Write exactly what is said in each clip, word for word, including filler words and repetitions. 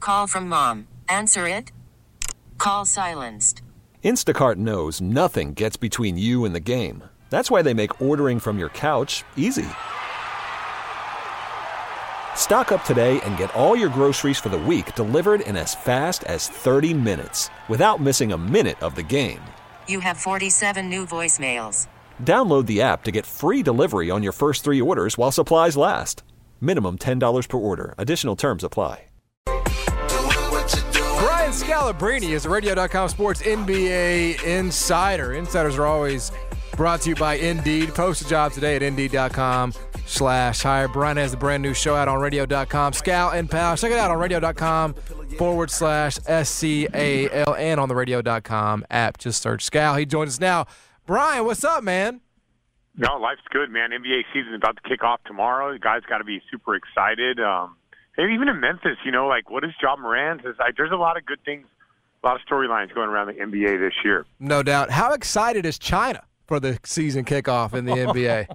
Call from mom. Answer it. Call silenced. Instacart knows nothing gets between you and the game. That's why they make ordering from your couch easy. Stock up today and get all your groceries for the week delivered in as fast as thirty minutes without missing a minute of the game. You have forty-seven new voicemails. Download the app to get free delivery on your first three orders while supplies last. Minimum ten dollars per order. Additional terms apply. Brian Scalabrine is a radio dot com sports N B A insider. Insiders are always brought to you by Indeed. Post a job today at Indeed dot com slash hire. Brian has the brand new show out on radio dot com. Scal and Pal. Check it out on radio dot com forward slash S C A L and on the radio dot com app. Just search Scal. He joins us now. Brian, what's up, man? No, life's good, man. N B A season is about to kick off tomorrow. The guys got to be super excited. Um, and even in Memphis, you know, like, what is Ja Morant? There's, like, there's a lot of good things, a lot of storylines going around the N B A this year. No doubt. How excited is China for the season kickoff in the N B A?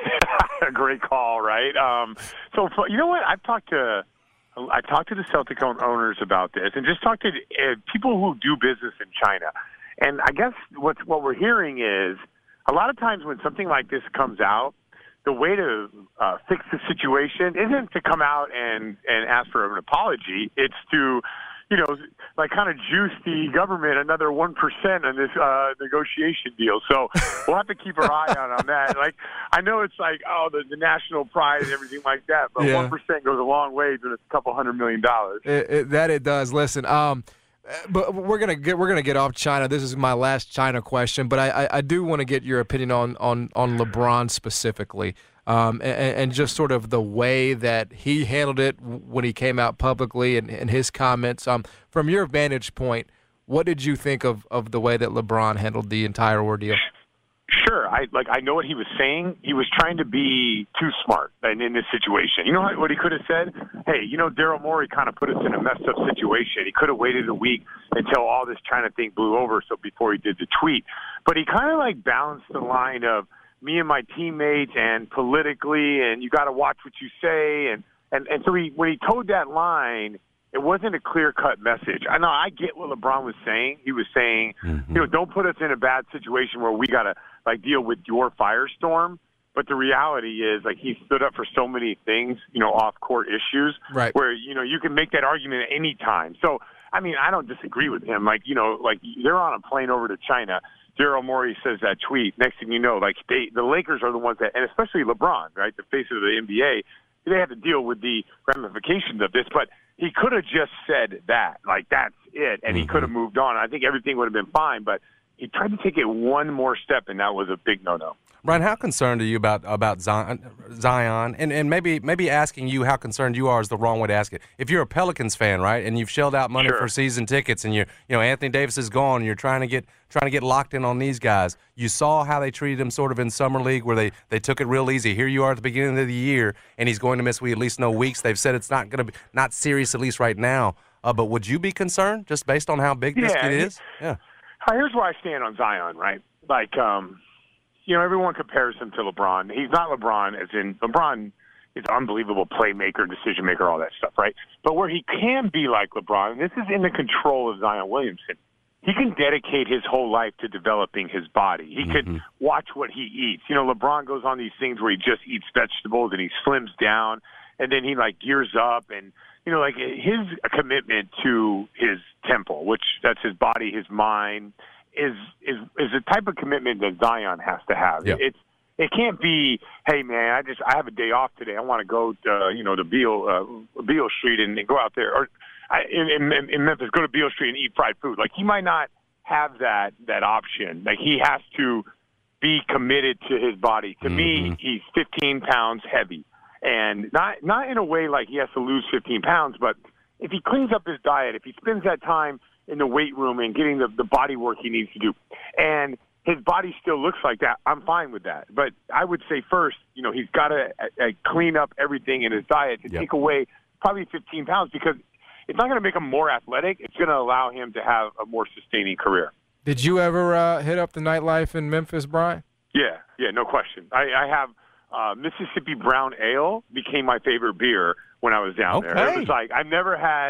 A great call, right? Um, so, you know what? I've talked to I talked to the Celtic owners about this, and just talked to uh, people who do business in China. And I guess what what we're hearing is a lot of times when something like this comes out, the way to uh, fix the situation isn't to come out and, and ask for an apology. It's to, you know, like kind of juice the government another one percent on this uh, negotiation deal. So we'll have to keep our eye out on that. Like, I know it's like, oh, the, the national pride and everything like that, but yeah. one percent goes a long way when it's a couple hundred million dollars. It, it, that it does. Listen, um, but we're gonna get we're gonna get off China. This is my last China question, but I, I, I do want to get your opinion on on, on LeBron specifically, um, and, and just sort of the way that he handled it when he came out publicly and, and his comments. Um, from your vantage point, what did you think of, of the way that LeBron handled the entire ordeal? Sure, I like. I know what he was saying. He was trying to be too smart in, in this situation. You know what he could have said? Hey, you know, Daryl Morey kind of put us in a messed up situation. He could have waited a week until all this China thing blew over, so before he did the tweet. But he kind of like balanced the line of me and my teammates and politically, and you got to watch what you say, and and and so he when he toed that line, it wasn't a clear-cut message. I know I get what LeBron was saying. He was saying, mm-hmm. you know, don't put us in a bad situation where we got to, like, deal with your firestorm. But the reality is, like, he stood up for so many things, you know, off-court issues, right, where, you know, you can make that argument at any time. So, I mean, I don't disagree with him. Like, you know, like, they're on a plane over to China. Daryl Morey says that tweet. Next thing you know, like, they, the Lakers are the ones that, and especially LeBron, right, the face of the N B A, they have to deal with the ramifications of this. But he could have just said that, like, that's it, and mm-hmm. he could have moved on. I think everything would have been fine, but he tried to take it one more step, and that was a big no-no. Brian, how concerned are you about about Zion? Zion? And and maybe maybe asking you how concerned you are is the wrong way to ask it. If you're a Pelicans fan, right, and you've shelled out money sure. for season tickets, and you you know Anthony Davis is gone, and you're trying to get trying to get locked in on these guys. You saw how they treated him sort of in summer league, where they, they took it real easy. Here you are at the beginning of the year, and he's going to miss we at least know weeks. They've said it's not going to be not serious at least right now. Uh, but would you be concerned just based on how big this yeah, kid is? Yeah. Here's where I stand on Zion, right? Like, um, you know, everyone compares him to LeBron. He's not LeBron, as in LeBron is an unbelievable playmaker, decision maker, all that stuff, right? But where he can be like LeBron, and this is in the control of Zion Williamson, he can dedicate his whole life to developing his body. He mm-hmm. could watch what he eats. You know, LeBron goes on these things where he just eats vegetables and he slims down, and then he, like, gears up. And, you know, like, his commitment to his temple, which that's his body, his mind, is is is a type of commitment that Zion has to have. Yep. It's it can't be, hey man, I just I have a day off today. I want to go to, uh, you know to Beale uh, Beale Street and, and go out there, or I, in, in, in Memphis, go to Beale Street and eat fried food. Like, he might not have that that option. Like, he has to be committed to his body. To mm-hmm. me, he's fifteen pounds heavy, and not not in a way like he has to lose fifteen pounds, but if he cleans up his diet, if he spends that time in the weight room and getting the, the body work he needs to do, and his body still looks like that, I'm fine with that. But I would say first, you know, he's got to uh, clean up everything in his diet to yep. take away probably fifteen pounds, because it's not going to make him more athletic. It's going to allow him to have a more sustaining career. Did you ever uh, hit up the nightlife in Memphis, Brian? Yeah, yeah, no question. I, I have uh, Mississippi Brown Ale became my favorite beer when I was down okay. there. It was like I've never had.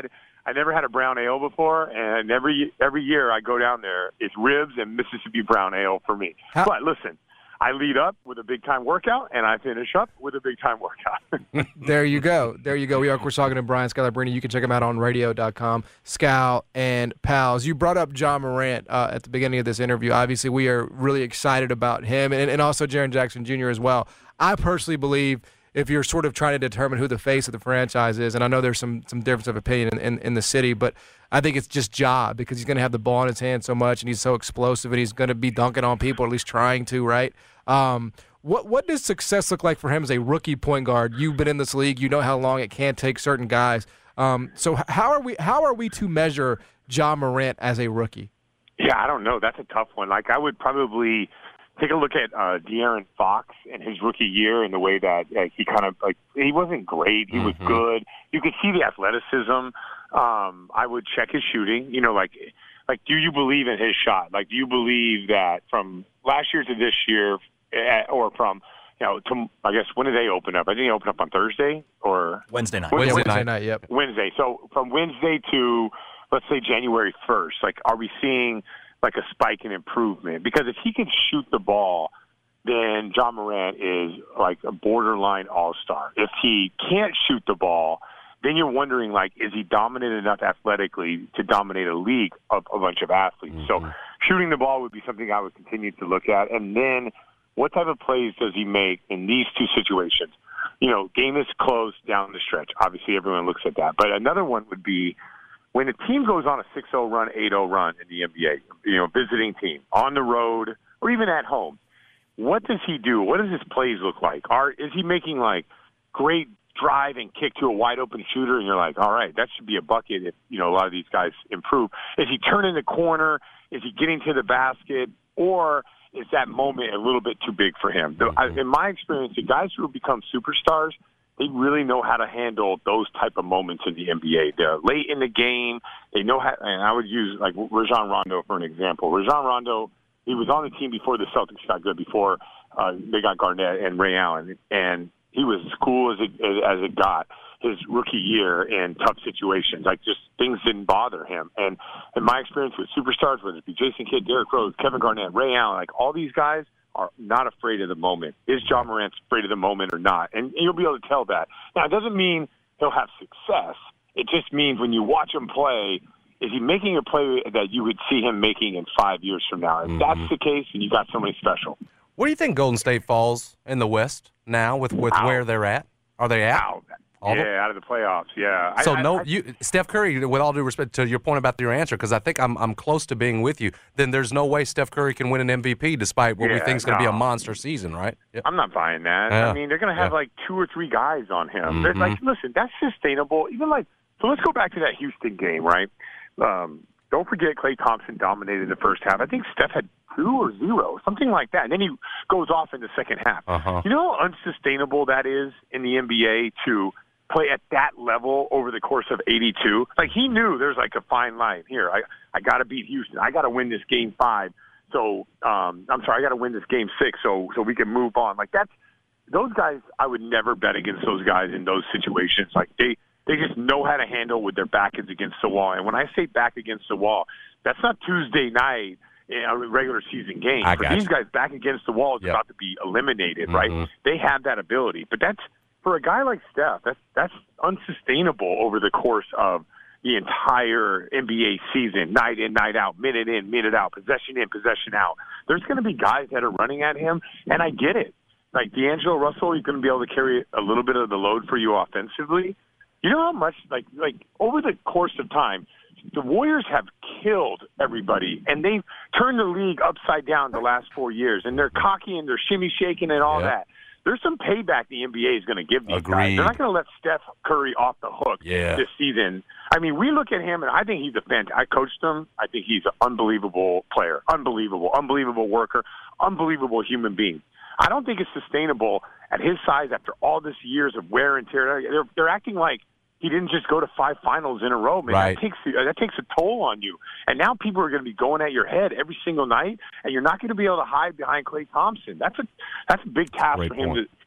I never had a brown ale before, and every every year I go down there, it's ribs and Mississippi brown ale for me. How- but listen, I lead up with a big-time workout, and I finish up with a big-time workout. There you go. There you go. We are, of course, talking to Brian Scalabrine. You can check him out on radio dot com, Scal and Pals. You brought up Ja Morant uh, at the beginning of this interview. Obviously, we are really excited about him and, and also Jaren Jackson Junior as well. I personally believe if you're sort of trying to determine who the face of the franchise is, and I know there's some some difference of opinion in, in, in the city, but I think it's just Ja because he's going to have the ball in his hand so much, and he's so explosive, and he's going to be dunking on people, or at least trying to, right? Um, what what does success look like for him as a rookie point guard? You've been in this league, you know how long it can take certain guys. Um, so how are we how are we to measure Ja Morant as a rookie? Yeah, I don't know. That's a tough one. Like, I would probably take a look at uh, De'Aaron Fox in his rookie year and the way that uh, he kind of, like, he wasn't great. He mm-hmm. was good. You could see the athleticism. Um, I would check his shooting. You know, like, like, do you believe in his shot? Like, do you believe that from last year to this year, uh, or from, you know, to, I guess, when did they open up? I think they opened up on Thursday or Wednesday night. Wednesday, Wednesday, Wednesday night, yep. Wednesday. So from Wednesday to, let's say, January first, like, are we seeing like a spike in improvement? Because if he can shoot the ball, then Ja Morant is like a borderline all-star. If he can't shoot the ball, then you're wondering, like, is he dominant enough athletically to dominate a league of a bunch of athletes? Mm-hmm. So shooting the ball would be something I would continue to look at. And then what type of plays does he make in these two situations? You know, game is close down the stretch. Obviously, everyone looks at that. But another one would be when a team goes on a six oh run, eight oh run in the N B A, you know, visiting team, on the road, or even at home, what does he do? What does his plays look like? Are Is he making, like, great drive and kick to a wide-open shooter, and you're like, all right, that should be a bucket if, you know, a lot of these guys improve? Is he turning the corner? Is he getting to the basket? Or is that moment a little bit too big for him? The, I, in my experience, the guys who have become superstars, they really know how to handle those type of moments in the N B A. They're late in the game. They know how, and I would use, like, Rajon Rondo for an example. Rajon Rondo, he was on the team before the Celtics got good, before uh, they got Garnett and Ray Allen, and he was as cool as it, as it got his rookie year in tough situations. Like, just things didn't bother him. And in my experience with superstars, whether it be Jason Kidd, Derrick Rose, Kevin Garnett, Ray Allen, like, all these guys are not afraid of the moment. Is Ja Morant afraid of the moment or not? And you'll be able to tell that. Now, it doesn't mean he'll have success. It just means when you watch him play, is he making a play that you would see him making in five years from now? If mm-hmm. that's the case, then you got somebody special. Where do you think Golden State falls in the West now with, with where they're at? Are they at? Out. Yeah, the- out of the playoffs, yeah. So, I, no, I, you, Steph Curry, with all due respect to your point about your answer, because I think I'm I'm close to being with you, then there's no way Steph Curry can win an M V P despite what yeah, we think is going to no. be a monster season, right? Yeah. I'm not buying that. Yeah. I mean, they're going to have, yeah. like, two or three guys on him. Mm-hmm. They're like, listen, that's sustainable. Even, like, so let's go back to that Houston game, right? Um, don't forget Klay Thompson dominated the first half. I think Steph had two or zero, something like that. And then he goes off in the second half. Uh-huh. You know how unsustainable that is in the N B A to play at that level over the course of eighty-two? Like, he knew there's, like, a fine line here. I, I got to beat Houston. I got to win this game five. So, um, I'm sorry, I got to win this game six so so we can move on. Like, that's those guys, I would never bet against those guys in those situations. Like, they, they just know how to handle with their back is against the wall. And when I say back against the wall, that's not Tuesday night in a regular season game. I For got these you. guys, back against the wall is Yep. about to be eliminated, Mm-hmm. right? They have that ability. But that's, for a guy like Steph, that's that's unsustainable over the course of the entire N B A season, night in, night out, minute in, minute out, possession in, possession out. There's going to be guys that are running at him, and I get it. Like D'Angelo Russell, he's going to be able to carry a little bit of the load for you offensively. You know how much, like, like over the course of time, the Warriors have killed everybody, and they've turned the league upside down the last four years, and they're cocky and they're shimmy shaking and all Yep. that. There's some payback the N B A is going to give these Agreed. guys. They're not going to let Steph Curry off the hook Yeah. this season. I mean, we look at him, and I think he's a fan. I coached him. I think he's an unbelievable player, unbelievable, unbelievable worker, unbelievable human being. I don't think it's sustainable at his size after all this years of wear and tear. They're, they're acting like he didn't just go to five finals in a row, man. Right. That takes that takes a toll on you. And now people are going to be going at your head every single night, and you're not going to be able to hide behind Klay Thompson. That's a that's a big task Great for him point. to,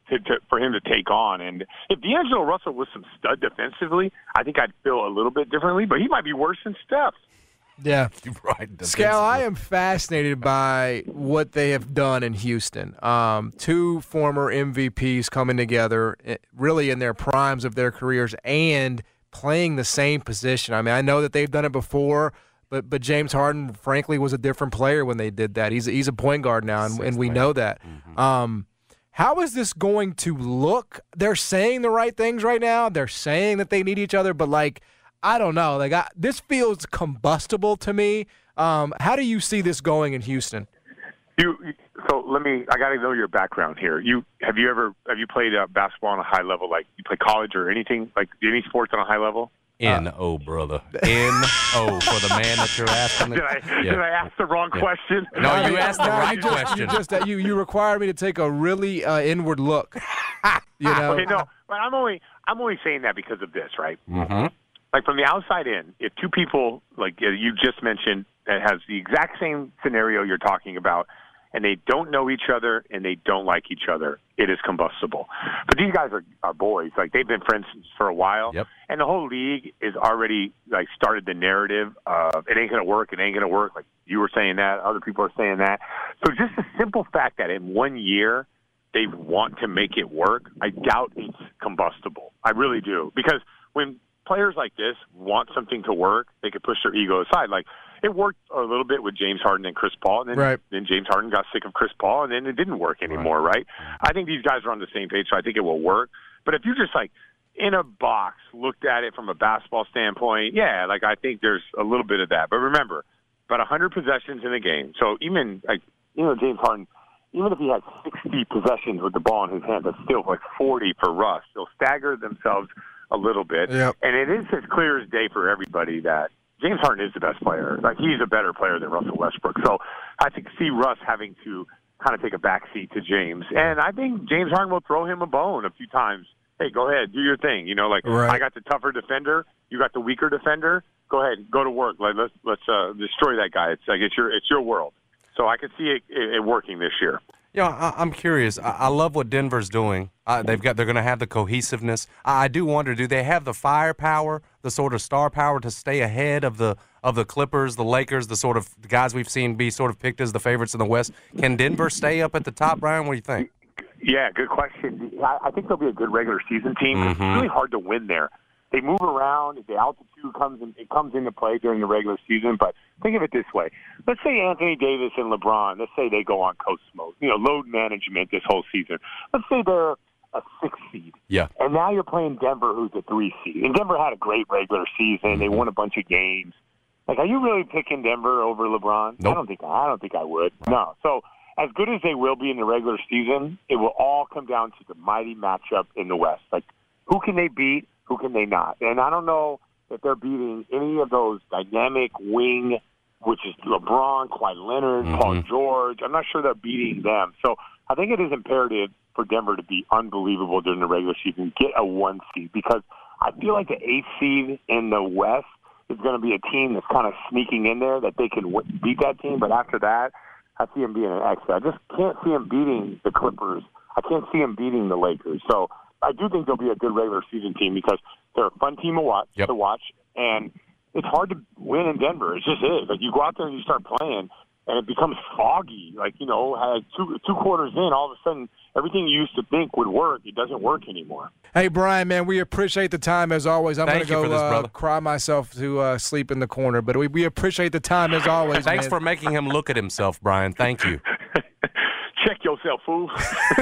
to, to, for him to take on. And if D'Angelo Russell was some stud defensively, I think I'd feel a little bit differently, but he might be worse than Steph. Yeah. Right. Scal, I am fascinated by what they have done in Houston. Um, two former M V Ps coming together, really in their primes of their careers, and playing the same position. I mean, I know that they've done it before, but but James Harden, frankly, was a different player when they did that. He's a, he's a point guard now, and, and we know that. Mm-hmm. Um, how is this going to look? They're saying the right things right now. They're saying that they need each other, but, like, I don't know. Like I, this feels combustible to me. Um, how do you see this going in Houston? You so let me. I got to know your background here. You have you ever have you played uh, basketball on a high level? Like you play college or anything? Like any sports on a high level? N O, brother. N O for the man that you're asking. Did I, yeah. did I ask the wrong yeah. question? No, you asked the no, right you just, question. You just uh, you you require me to take a really uh, inward look. You know. Okay, no, but I'm only I'm only saying that because of this, right? Mm-hmm. Like from the outside in, if two people, like you just mentioned, that has the exact same scenario you're talking about, and they don't know each other and they don't like each other, it is combustible. But these guys are, are boys. Like they've been friends for a while, yep. and the whole league is already like started the narrative of it ain't gonna work, it ain't gonna work. Like you were saying that, other people are saying that. So just the simple fact that in one year they want to make it work, I doubt it's combustible. I really do, because when players like this want something to work, they could push their ego aside. Like it worked a little bit with James Harden and Chris Paul, and then, right. then James Harden got sick of Chris Paul, and then it didn't work anymore, right. right? I think these guys are on the same page, so I think it will work. But if you just like in a box looked at it from a basketball standpoint, yeah, like I think there's a little bit of that. But remember, about one hundred possessions in a game. So even like you know James Harden, even if he had sixty possessions with the ball in his hand, that's still like forty for Russ. They'll stagger themselves a little bit. Yep. And it is as clear as day for everybody that James Harden is the best player. Like he's a better player than Russell Westbrook. So I think see Russ having to kind of take a backseat to James. And I think James Harden will throw him a bone a few times. Hey, go ahead, do your thing. You know, like right. I got the tougher defender, you got the weaker defender. Go ahead, go to work. Like, let's let's uh, destroy that guy. It's like it's your it's your world. So I can see it, it, it working this year. Yeah, I, I'm curious. I, I love what Denver's doing. Uh, they've got. They're going to have the cohesiveness. I, I do wonder, do they have the firepower, the sort of star power to stay ahead of the of the Clippers, the Lakers, the sort of guys we've seen be sort of picked as the favorites in the West? Can Denver stay up at the top, Brian? What do you think? Yeah, good question. I, I think they'll be a good regular season team. Mm-hmm. It's really hard to win there. They move around. The altitude comes in, it comes into play during the regular season. But think of it this way: let's say Anthony Davis and LeBron, let's say they go on coast mode, you know, load management this whole season. Let's say they're a six seed, yeah, and now you're playing Denver, who's a three seed. And Denver had a great regular season; mm-hmm. they won a bunch of games. Like, are you really picking Denver over LeBron? Nope. I don't think I don't think I would. No. So as good as they will be in the regular season, it will all come down to the mighty matchup in the West. Like, who can they beat? Who can they not? And I don't know if they're beating any of those dynamic wing, which is LeBron, Kawhi Leonard, mm-hmm. Paul George. I'm not sure they're beating them. So I think it is imperative for Denver to be unbelievable during the regular season, get a one seed, because I feel like the eighth seed in the West is going to be a team that's kind of sneaking in there that they can w- beat that team. But after that, I see them being an extra. I just can't see them beating the Clippers. I can't see them beating the Lakers. So I do think they'll be a good regular season team because they're a fun team to watch, yep. to watch, and it's hard to win in Denver. It just is. Like, you go out there and you start playing, and it becomes foggy. Like, you know, uh, two two quarters in, all of a sudden, everything you used to think would work, it doesn't work anymore. Hey, Brian, man, we appreciate the time as always. I'm going to go this, uh, cry myself to uh, sleep in the corner, but we, we appreciate the time as always. Thanks man. for making him look at himself, Brian. Thank you. Check yourself, fool.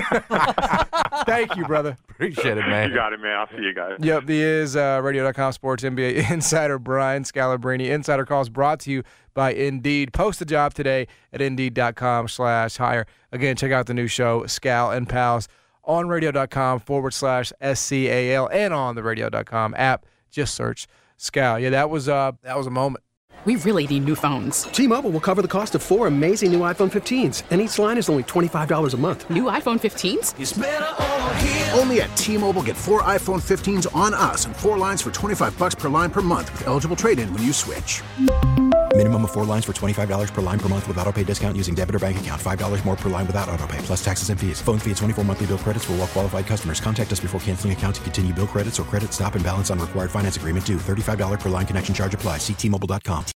Thank you, brother. Appreciate it, man. You got it, man. I'll see you guys. Yep, he is uh, radio dot com sports N B A insider Brian Scalabrine. Insider Calls brought to you by Indeed. Post a job today at indeed dot com slash hire. Again, check out the new show, Scal and Pals, on radio dot com forward slash S C A L and on the radio dot com app. Just search Scal. Yeah, that was uh, that was a moment. We really need new phones. T-Mobile will cover the cost of four amazing new iPhone fifteens, and each line is only twenty-five dollars a month. New iPhone fifteens? It's better over here. Only at T-Mobile, get four iPhone fifteens on us and four lines for twenty-five dollars per line per month with eligible trade-in when you switch. Minimum of four lines for twenty-five dollars per line per month with autopay discount using debit or bank account. five dollars more per line without autopay, plus taxes and fees. Phone fee at twenty-four monthly bill credits for well qualified customers. Contact us before canceling account to continue bill credits or credit stop and balance on required finance agreement due. thirty-five dollars per line connection charge applies. See T Mobile dot com.